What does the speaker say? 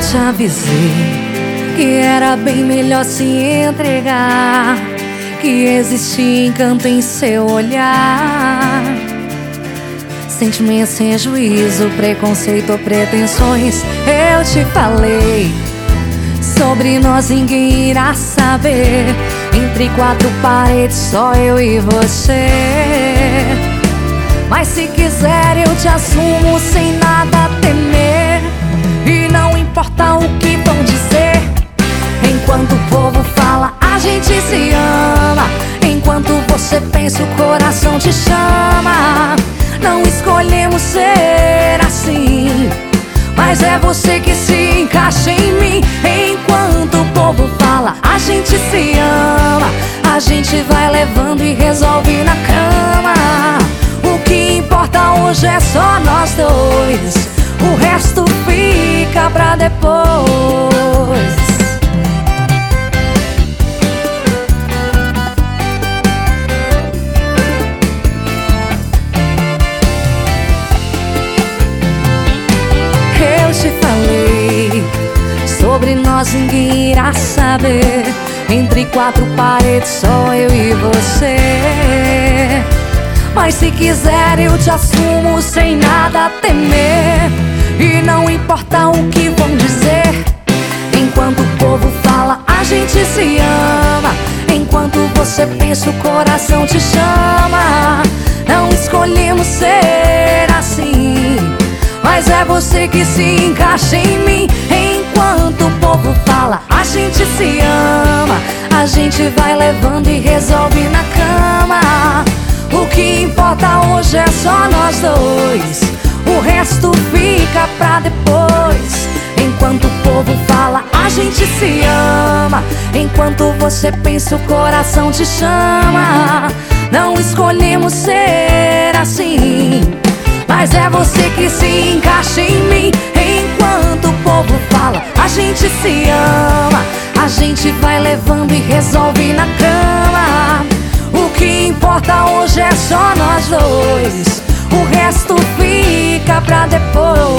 te avisei que era bem melhor se entregar, que existia encanto em seu olhar. Sentimentos sem juízo, preconceito ou pretensões. Eu te falei, sobre nós ninguém irá saber. Entre quatro paredes, só eu e você. Mas se quiser eu te assumo sem nada temer. E não importa o que vão dizer. Enquanto o povo fala, a gente se ama. Enquanto você pensa, o coração te chama. Não escolhemos ser assim, mas é você que se encaixa em mim. Enquanto o povo fala, a gente se ama. A gente vai levando e resolve na cama. O que importa hoje é só nós dois. O resto fica pra depois. Eu te falei, sobre nós ninguém irá saber. Entre quatro paredes, só eu e você. Mas se quiser eu te assumo sem nada temer. E não importa o que vão dizer. Enquanto o povo fala, a gente se ama. Enquanto você pensa, o coração te chama. Não escolhemos ser assim, mas é você que se encaixa em mim. Enquanto o povo fala, a gente se ama. A gente vai levando e resolve na cama. O que importa hoje é só nós dois. O resto fica pra depois. Enquanto o povo fala, a gente se ama. Enquanto você pensa, o coração te chama. Não escolhemos ser assim, mas é você que se encaixa em mim. Enquanto o povo fala, a gente se ama. A gente vai levando e resolve na cama. O que importa hoje é só nós dois. O resto fica pra depois.